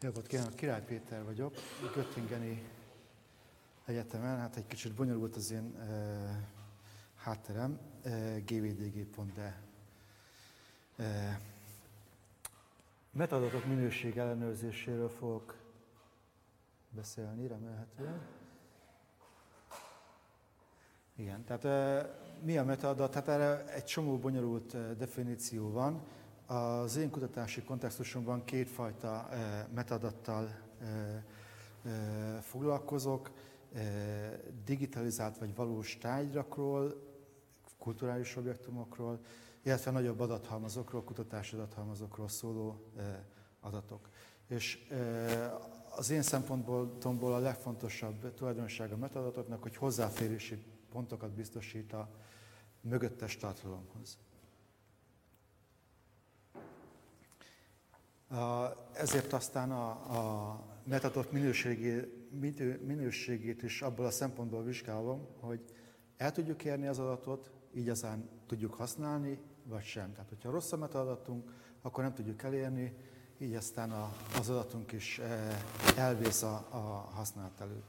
Jó napot kívánok, Király Péter vagyok, Göttingeni Egyetemen, hát egy kicsit bonyolult az én hátterem, gvdg.de. Metadatok minőség ellenőrzéséről fogok beszélni, remélhetően. Igen, tehát mi a metadat? Hát erre egy csomó bonyolult definíció van. Az én kutatási kontextusomban kétfajta metadattal foglalkozok, digitalizált vagy valós tárgyakról, kulturális objektumokról, illetve nagyobb adathalmazokról, kutatási adathalmazokról szóló adatok. És az én szempontból a legfontosabb tulajdonsága a metadatoknak, hogy hozzáférési pontokat biztosít a mögöttes tartalomhoz. Ezért aztán a metadatok minőségét is abból a szempontból vizsgálom, hogy el tudjuk érni az adatot, így aztán tudjuk használni, vagy sem. Tehát, hogyha rossz a metadatunk, akkor nem tudjuk elérni, így aztán az adatunk is elvész a használat előtt.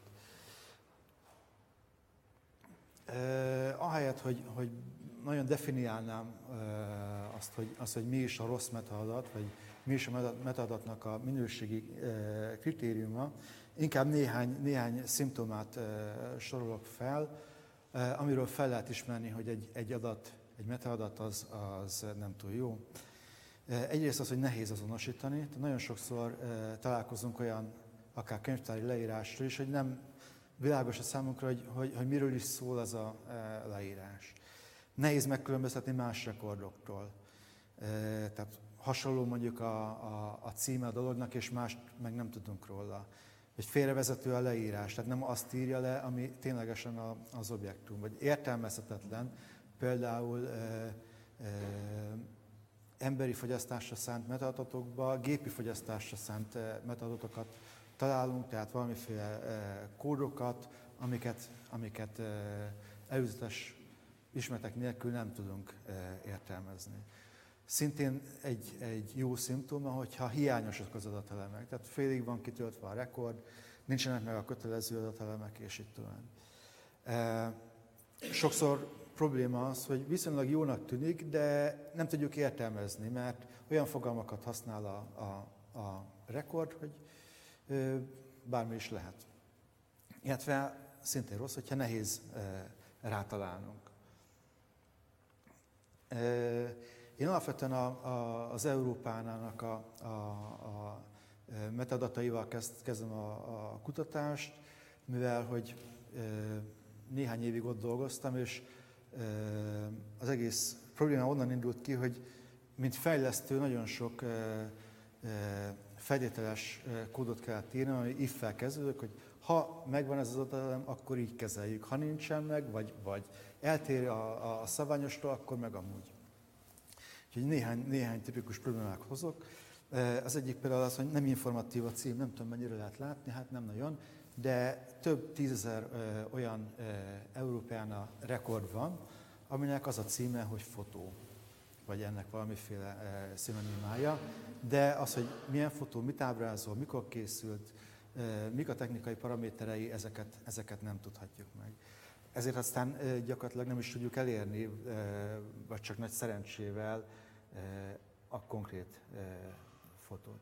Ahelyett, hogy nagyon definiálnám azt, hogy mi is a rossz metaadat, vagy mi is a metaadatnak a minőségi kritériuma, inkább néhány szimptomát sorolok fel, amiről fel lehet ismerni, hogy egy metaadat az nem túl jó. Egyrészt az, hogy nehéz azonosítani. Tehát nagyon sokszor találkozunk olyan, akár könyvtári leírásról is, hogy nem világos a számunkra, hogy miről is szól az a leírás. Nehéz megkülönböztetni más rekordoktól. Tehát hasonló mondjuk a címe a dolognak, és mást meg nem tudunk róla. Egy félrevezető a leírás, tehát nem azt írja le, ami ténylegesen az objektum. Vagy értelmezhetetlen, például emberi fogyasztásra szánt metadatokba, gépi fogyasztásra szánt metadatokat találunk, tehát valamiféle kódokat, amiket előzetes ismeretek nélkül nem tudunk értelmezni. Szintén egy jó szimptoma, hogyha hiányosak az adatelemek, tehát félig van kitöltve a rekord, nincsenek meg a kötelező adatelemek, és így tovább. Sokszor probléma az, hogy viszonylag jónak tűnik, de nem tudjuk értelmezni, mert olyan fogalmakat használ a rekord, hogy bármi is lehet. Illetve szintén rossz, hogyha nehéz rátalálnunk. Én alapvetően az Európánának a metadataival kezdem a kutatást, mivel hogy néhány évig ott dolgoztam, és az egész probléma onnan indult ki, hogy mint fejlesztő nagyon sok feltételes kódot kellett írni, ami if-fel kezdődök, hogy ha megvan ez az adatelem, akkor így kezeljük, ha nincsen meg, vagy eltér a szabványostól, akkor meg amúgy. Úgyhogy néhány tipikus problémát hozok. Az egyik például az, hogy nem informatív a cím, nem tudom mennyire lehet látni, hát nem nagyon, de több tízezer olyan Európeána rekord van, aminek az a címe, hogy fotó, vagy ennek valamiféle szinonimája, de az, hogy milyen fotó, mit ábrázol, mikor készült, mik a technikai paraméterei, ezeket nem tudhatjuk meg. Ezért aztán gyakorlatilag nem is tudjuk elérni, vagy csak nagy szerencsével a konkrét fotót.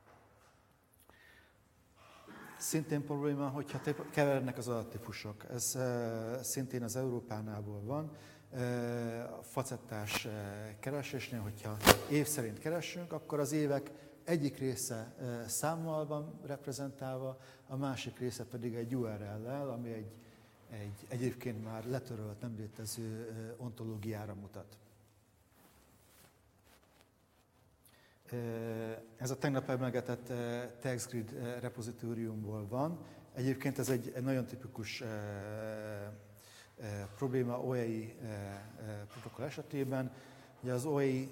Szintén probléma, hogyha kevernek az adattípusok. Ez szintén az Európánából van. Facettás keresésnél, hogyha év szerint keresünk, akkor az évek egyik része számmal van reprezentálva, a másik része pedig egy URL-lel, ami egy egyébként már letörölt, nem létező ontológiára mutat. Ez a tegnap emlegetett TextGrid repozitóriumból van. Egyébként ez egy nagyon tipikus probléma OEI protokoll esetében. Ugye az OEI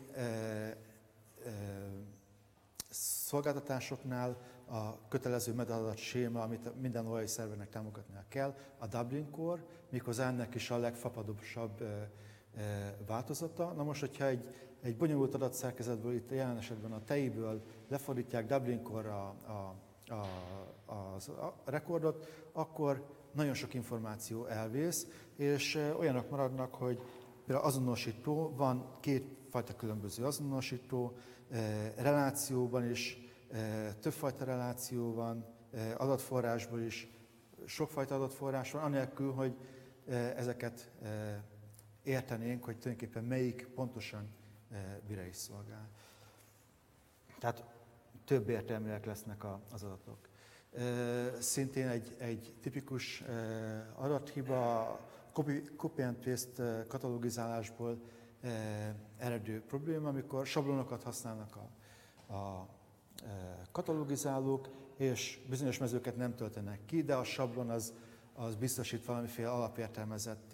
szolgáltatásoknál a kötelező metaadat séma, amit minden OEI szervernek támogatnia kell, a Dublin Core, méghozzá ennek is a legfapadosabb változata. Na most, hogyha egy bonyolult adatszerkezetből, itt jelen esetben a TEI-ből lefordítják Dublin Core-ra a rekordot, akkor nagyon sok információ elvész, és olyanok maradnak, hogy például azonosító, van kétfajta különböző azonosító, relációban is többfajta reláció van, adatforrásból is sokfajta adatforrás van, anélkül, hogy ezeket értenénk, hogy tulajdonképpen melyik pontosan mire is szolgál. Tehát több értelműek lesznek az adatok. Szintén egy tipikus adathiba, copy and paste katalogizálásból eredő probléma, amikor sablonokat használnak a katalogizálók, és bizonyos mezőket nem töltenek ki, de a sablon az biztosít valamiféle alapértelmezett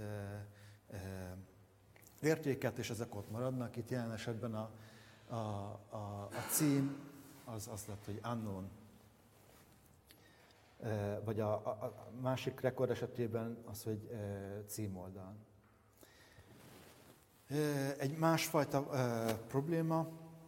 értéket, és ezek ott maradnak. Itt jelen esetben a cím az lett, hogy unknown. Vagy a másik rekord esetében az, hogy címoldal. Egy másfajta probléma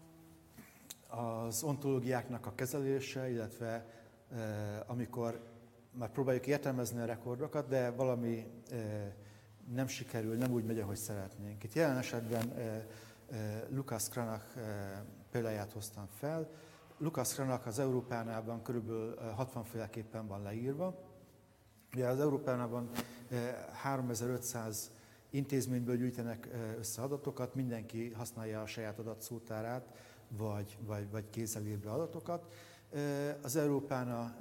az ontológiáknak a kezelése, illetve amikor már próbáljuk értelmezni a rekordokat, de valami nem sikerül, nem úgy megy, ahogy szeretnénk. Itt jelen esetben Lukács Cranach példáját hoztam fel. Lukács Cranach az Európánában körülbelül 60 féleképpen van leírva. Ugye az Európánában 3500 intézményből gyűjtenek össze adatokat, mindenki használja a saját adatszótárát, vagy kézzelébre adatokat. Az Európána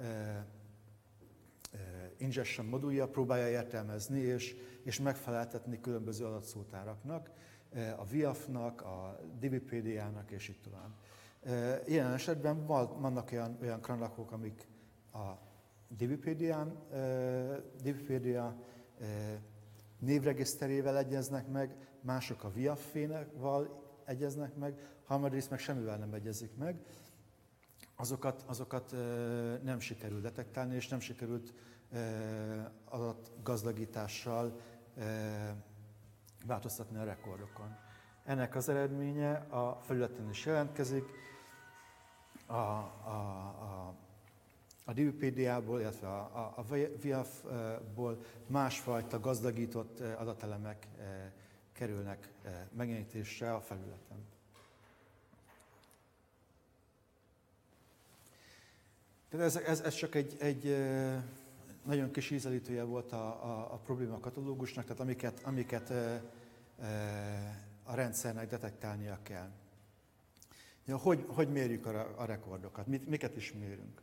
ingestion modulja próbálja értelmezni és megfeleltetni különböző adatszótáraknak, a VIAF-nak, a DBpedia-nak és így tovább. Ilyen esetben vannak olyan Cranachok, amik a DBpedia névregiszterével egyeznek meg, mások a VIAF-val egyeznek meg, harmadrészt meg semmivel nem egyezik meg. Azokat nem sikerült detektálni, és nem sikerült adatgazdagítással változtatni a rekordokon. Ennek az eredménye a felületen is jelentkezik, a DBpedia-ból, illetve a VIAF-ból másfajta gazdagított adatelemek kerülnek megjelenítésre a felületen. Tehát ez csak egy nagyon kis ízelítője volt a probléma katalógusnak, tehát amiket a rendszernek detektálnia kell. Ja, hogy mérjük a rekordokat? Miket is mérünk?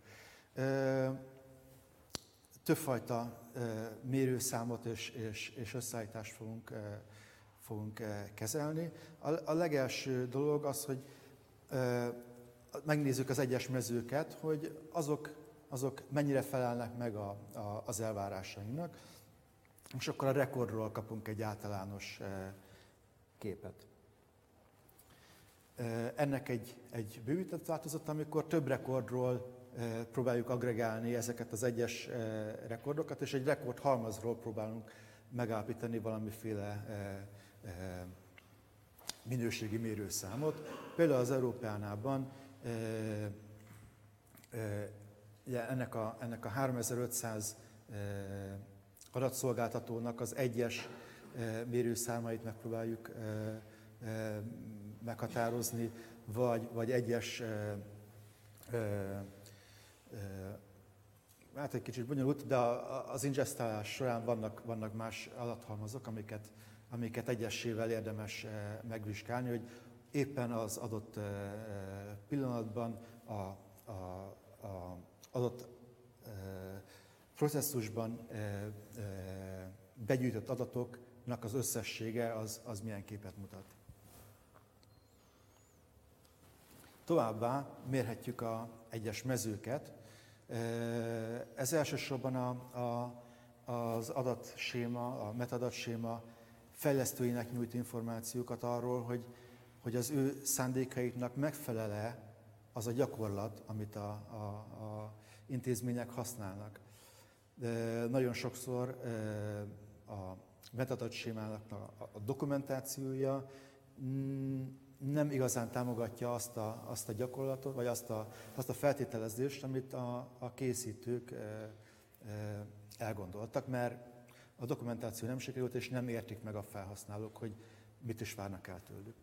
Többfajta mérőszámot és összeállítást fogunk kezelni. A legelső dolog az, hogy megnézzük az egyes mezőket, hogy azok mennyire felelnek meg az elvárásainknak, és akkor a rekordról kapunk egy általános képet. Ennek egy bővített változat, amikor több rekordról próbáljuk aggregálni ezeket az egyes rekordokat, és egy rekordhalmazról próbálunk megállapítani valamiféle minőségi mérőszámot. Például az Európánában ennek a 3500 adatszolgáltatónak az egyes mérőszámait megpróbáljuk meghatározni, vagy egyes, hát egy kicsit bonyolult, de az ingestálás során vannak más adathalmazok, amiket egyesével érdemes megvizsgálni, hogy éppen az adott pillanatban adott processzusban begyűjtött adatoknak az összessége az milyen képet mutat. Továbbá mérhetjük az egyes mezőket. Ez elsősorban az adatséma, a metadatséma fejlesztőinek nyújt információkat arról, hogy az ő szándékaiknak megfelel-e az a gyakorlat, amit a intézmények használnak. Nagyon sokszor a metadatsémának a dokumentációja nem igazán támogatja azt a gyakorlatot, vagy azt a feltételezést, amit a készítők elgondoltak, mert a dokumentáció nem sikerült, és nem értik meg a felhasználók, hogy mit is várnak el tőlük.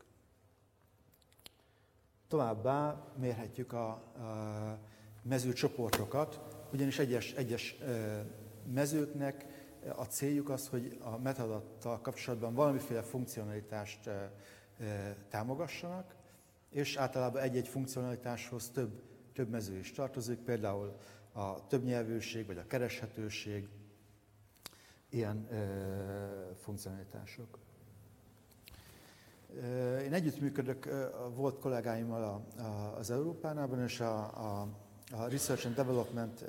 Továbbá mérhetjük a mezőcsoportokat, ugyanis egyes mezőknek a céljuk az, hogy a metadattal kapcsolatban valamiféle funkcionalitást támogassanak, és általában egy-egy funkcionalitáshoz több mező is tartozik, például a többnyelvűség vagy a kereshetőség, ilyen funkcionalitások. Én együttműködök volt kollégáimmal az Európánában, és a Research and Development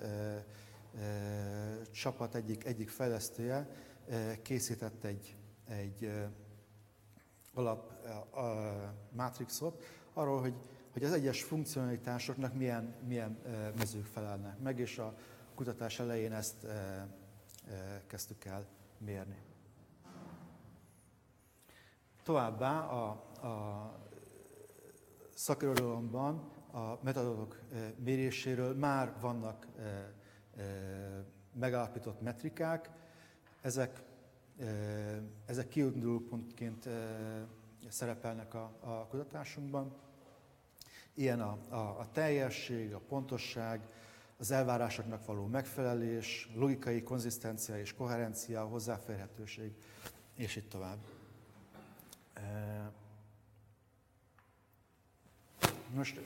csapat egyik fejlesztője készített egy alap mátrixot arról, hogy az egyes funkcionalitásoknak milyen mezők felelnek meg, és a kutatás elején ezt kezdtük el mérni. Továbbá a szakirodalomban a metadatok méréséről már vannak megállapított metrikák, ezek kiindulópontként szerepelnek a kutatásunkban. Ilyen a teljesség, a pontosság, az elvárásoknak való megfelelés, logikai konzisztencia és koherencia, a hozzáférhetőség, és így tovább. Most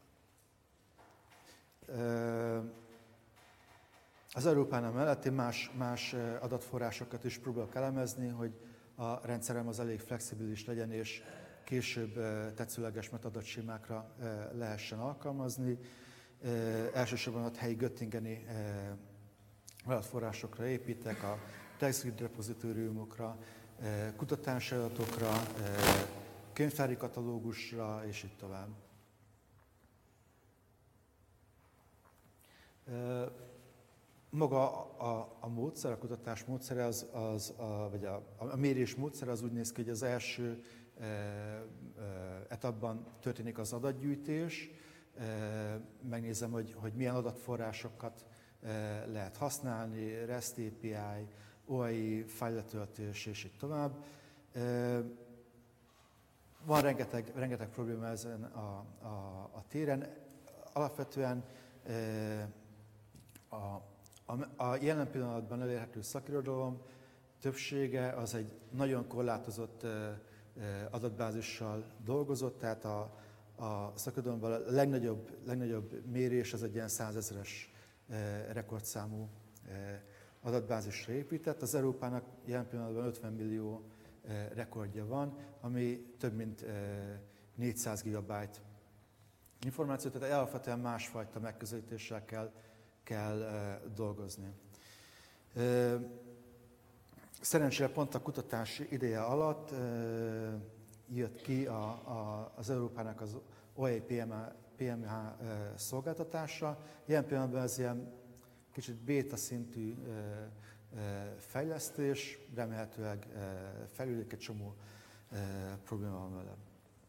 az Európánál mellett más adatforrásokat is próbálok elemezni, hogy a rendszerem az elég flexibilis legyen, és később tetszőleges metadatsémákra lehessen alkalmazni. Elsősorban a helyi göttingeni adatforrásokra építek, a TextGrid repozitóriumokra, kutatási adatokra, könyvtári katalógusra, és így tovább. Maga a módszer, a kutatás módszere, vagy a mérés módszere az úgy néz ki, hogy az első etapban történik az adatgyűjtés, megnézem, hogy milyen adatforrásokat lehet használni, REST API, OAI, fájletöltés, és így tovább. Van rengeteg probléma ezen a téren. Alapvetően a jelen pillanatban elérhető szakirodalom többsége az egy nagyon korlátozott adatbázissal dolgozott, tehát a szakirodalomban a legnagyobb mérés az egy ilyen 100 000-es rekordszámú adatbázisra épített. Az Európának jelen pillanatban 50 millió rekordja van, ami több mint 400 gigabyte információ, tehát alapvetően másfajta megközelítéssel kell dolgozni. Szerencsére pont a kutatási ideje alatt jött ki az Európának az OAI PMH szolgáltatása. Ilyen pillanatban ez ilyen kicsit béta szintű fejlesztés, remélhetőleg felülik, egy csomó probléma van vele.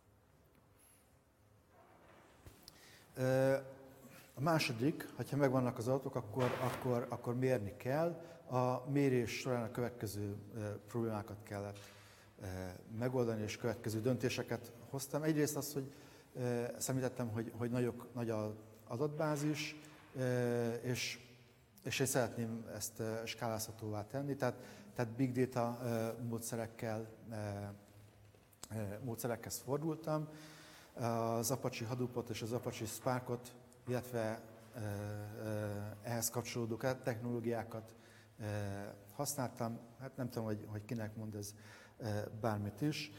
A második, ha megvannak az adatok, akkor mérni kell. A mérés során a következő problémákat kellett megoldani, és következő döntéseket hoztam. Egyrészt az, hogy szemlítettem, hogy nagy az adatbázis, és én szeretném ezt skálázhatóvá tenni, tehát big data módszerekhez fordultam. Az Apache Hadoopot és az Apache Sparkot, illetve ehhez kapcsolódó technológiákat használtam. Hát nem tudom, hogy kinek mond ez bármit is.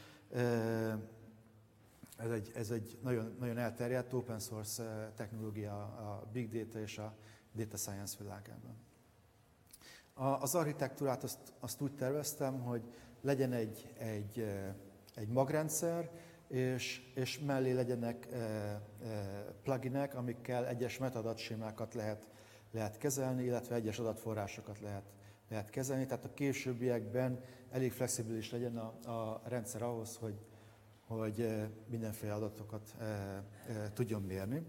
Ez egy nagyon, nagyon elterjedt open source technológia a big data és a data science világában. Az architektúrát azt úgy terveztem, hogy legyen egy magrendszer, és mellé legyenek pluginek, amikkel egyes metadatsémákat lehet kezelni, illetve egyes adatforrásokat lehet kezelni. Tehát a későbbiekben elég flexibilis legyen a rendszer ahhoz, hogy mindenféle adatokat tudjon mérni.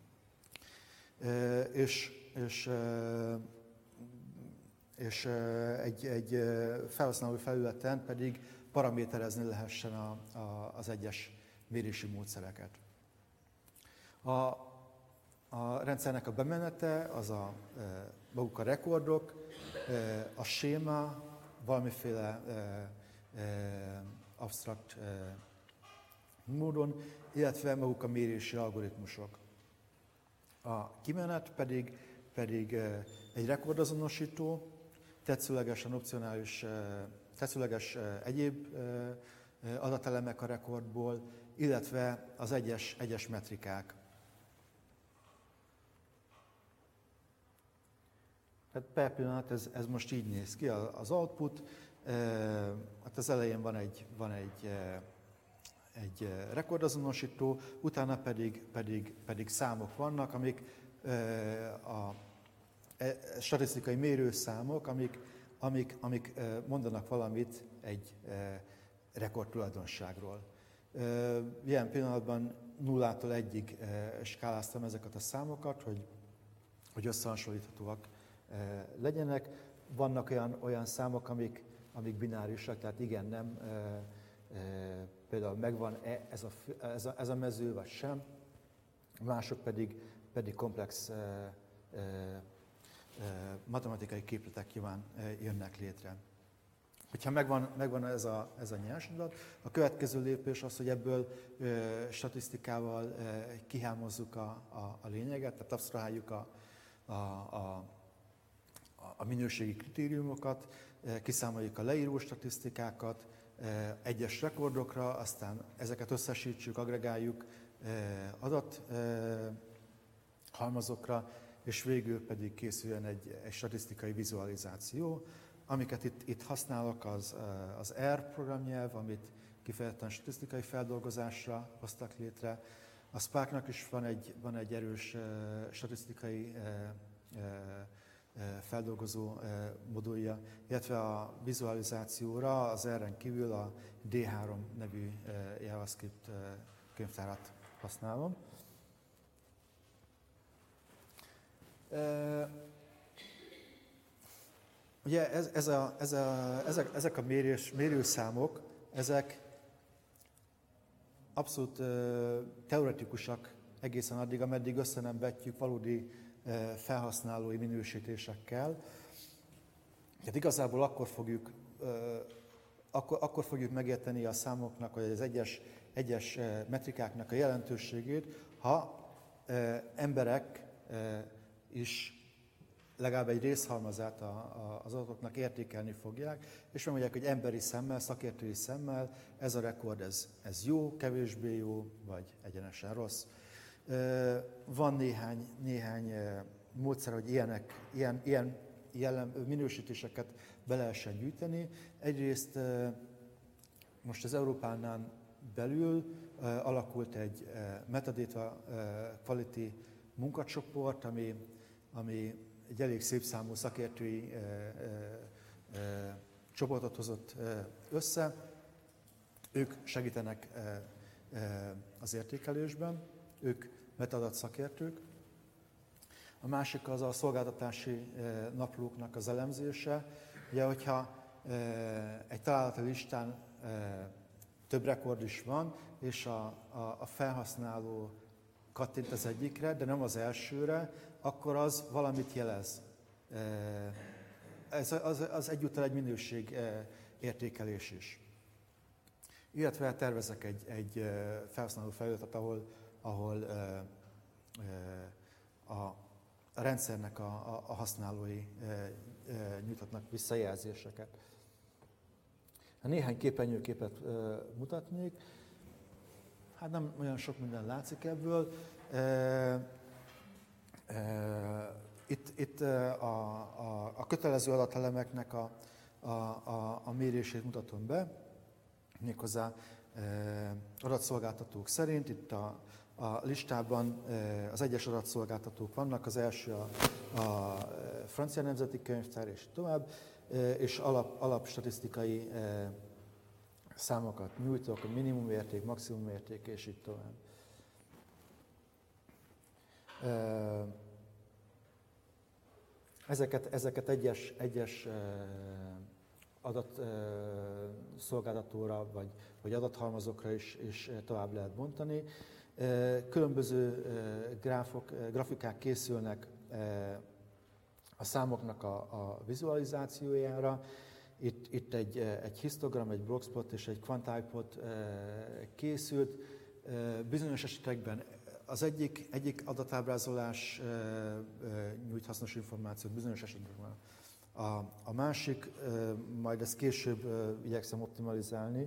És egy felhasználói felületen pedig paraméterezni lehessen az egyes mérési módszereket. A rendszernek a bemenete az maguk a rekordok, a séma, valamiféle absztrakt módon, illetve maguk a mérési algoritmusok. A kimenet pedig egy rekordazonosító, tetszőlegesen opcionális, tetszőleges egyéb adatelemek a rekordból, illetve az egyes metrikák. Tehát per pillanat ez most így néz ki, az output. Hát az elején van egy rekordazonosító, utána pedig számok vannak, amik statisztikai mérőszámok, amik mondanak valamit egy rekord tulajdonságról. Ilyen pillanatban 0-tól 1-ig skáláztam ezeket a számokat, hogy összehasonlíthatóak legyenek. Vannak olyan számok, amik binárisak, tehát igen, nem, például megvan-e ez a mező, vagy sem. Mások pedig komplex matematikai képletek nyilván jönnek létre. Hogyha megvan ez a nyers adat, a következő lépés az, hogy ebből statisztikával kihámozzuk a lényeget, tehát absztraháljuk a minőségi kritériumokat, kiszámoljuk a leíró statisztikákat egyes rekordokra, aztán ezeket összesítsük, agregáljuk adathalmazokra, és végül pedig készüljön egy statisztikai vizualizáció. Amiket itt használok, az R programnyelv, amit kifejezetten statisztikai feldolgozásra hoztak létre. A Sparknak is van egy erős statisztikai feldolgozó modulja, illetve a vizualizációra az R-en kívül a D3 nevű JavaScript könyvtárat használom. Ugye ezek a mérőszámok, ezek abszolút teoretikusak egészen addig, ameddig össze nem vetjük valódi felhasználói minősítésekkel. Tehát igazából akkor fogjuk megérteni a számoknak, vagy az egyes metrikáknak a jelentőségét, ha emberek is legalább egy részhalmazát az adatoknak értékelni fogják, és megmondják, hogy emberi szemmel, szakértői szemmel ez a rekord, ez jó, kevésbé jó, vagy egyenesen rossz. Van néhány módszer, hogy ilyen minősítéseket be lehessen gyűjteni. Egyrészt most az Európánál belül alakult egy Metadata Quality munkacsoport, ami egy elég szép számú szakértői csoportot hozott össze. Ők segítenek az értékelésben, ők metadat szakértők. A másik az a szolgáltatási naplóknak az elemzése. Ugye, hogyha egy találati listán több rekord is van, és a felhasználó kattint az egyikre, de nem az elsőre, akkor az valamit jelez. Az egyúttal egy minőség értékelés is. Illetve tervezek egy felhasználó felületet, ahol a rendszernek a használói nyújtatnak visszajelzéseket. Néhány képernyőképet mutatnék. Hát nem olyan sok minden látszik ebből. Itt a kötelező adatelemeknek a mérését mutatom be, méghozzá adatszolgáltatók szerint. Itt a listában az egyes adatszolgáltatók vannak, az első a Francia Nemzeti Könyvtár és tovább, és alapstatisztikai számokat nyújtok, a minimum érték, maximum érték, és így tovább. Ezeket egyes adatszolgáltatóra vagy adathalmazokra is tovább lehet bontani. Különböző grafikák készülnek a számoknak a vizualizációjára. Itt egy histogram, egy blogspot és egy quantilepot készült. Bizonyos esetekben az egyik adatábrázolás nyújt hasznos információt, bizonyos esetekben a másik, majd ezt később igyekszem optimalizálni.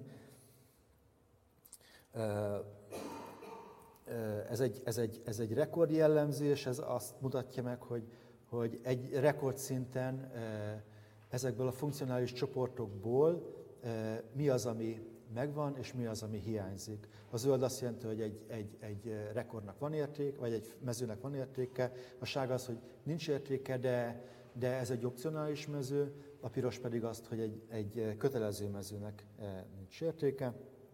Ez egy rekordjellemzés, ez azt mutatja meg, hogy egy rekordszinten ezekből a funkcionális csoportokból mi az, ami megvan, és mi az, ami hiányzik. A zöld azt jelenti, hogy egy rekordnak van érték, vagy egy mezőnek van értéke, a sárga az, hogy nincs értéke, de ez egy opcionális mező, a piros pedig azt, hogy egy kötelező mezőnek nincs értéke.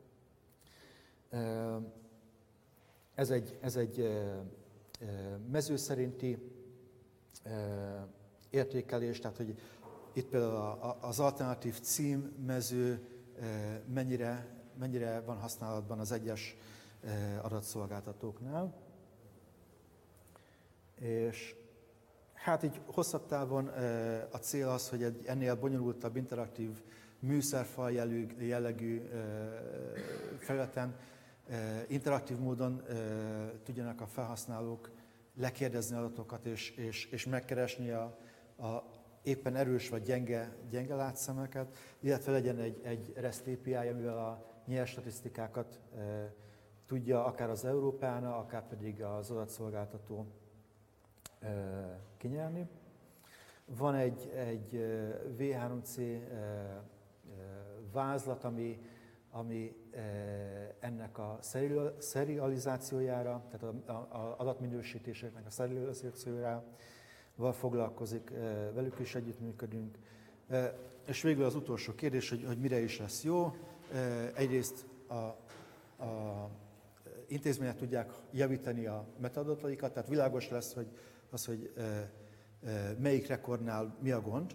Ez egy mező szerinti értékelés, tehát hogy itt például az alternatív cím mező mennyire van használatban az egyes adatszolgáltatóknál. És hát így hosszabb távon a cél az, hogy egy ennél bonyolultabb, interaktív műszerfal jellegű felületen interaktív módon tudjanak a felhasználók lekérdezni adatokat és megkeresni a éppen erős vagy gyenge látszemeket, illetve legyen egy REST API, amivel a nyers statisztikákat tudja akár az Európána, akár pedig az adatszolgáltató kinyerni. Van egy V3C vázlat, ami ennek a serializációjára, tehát az adatminősítéseknek a serializációjára foglalkozik, velük is együttműködünk. És végül az utolsó kérdés, hogy mire is lesz jó. Egyrészt a intézmények tudják javítani a metadataikat, tehát világos lesz, hogy melyik rekordnál mi a gond.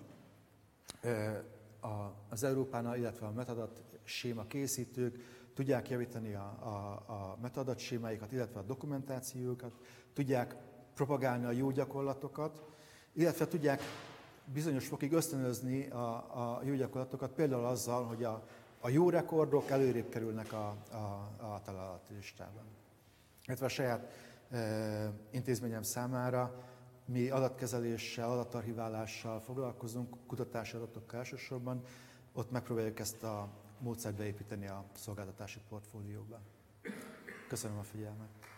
Az Európánál, illetve a metadat séma készítők tudják javítani a metadat sémáikat, illetve a dokumentációkat, tudják propagálni a jó gyakorlatokat, illetve tudják bizonyos fokig ösztönözni a jó gyakorlatokat, például azzal, hogy a jó rekordok előrébb kerülnek a találati listában. Illetve a saját intézményem számára mi adatkezeléssel, adatarchiválással foglalkozunk, kutatási adatokkal elsősorban, ott megpróbáljuk ezt a módszert beépíteni a szolgáltatási portfólióba. Köszönöm a figyelmet!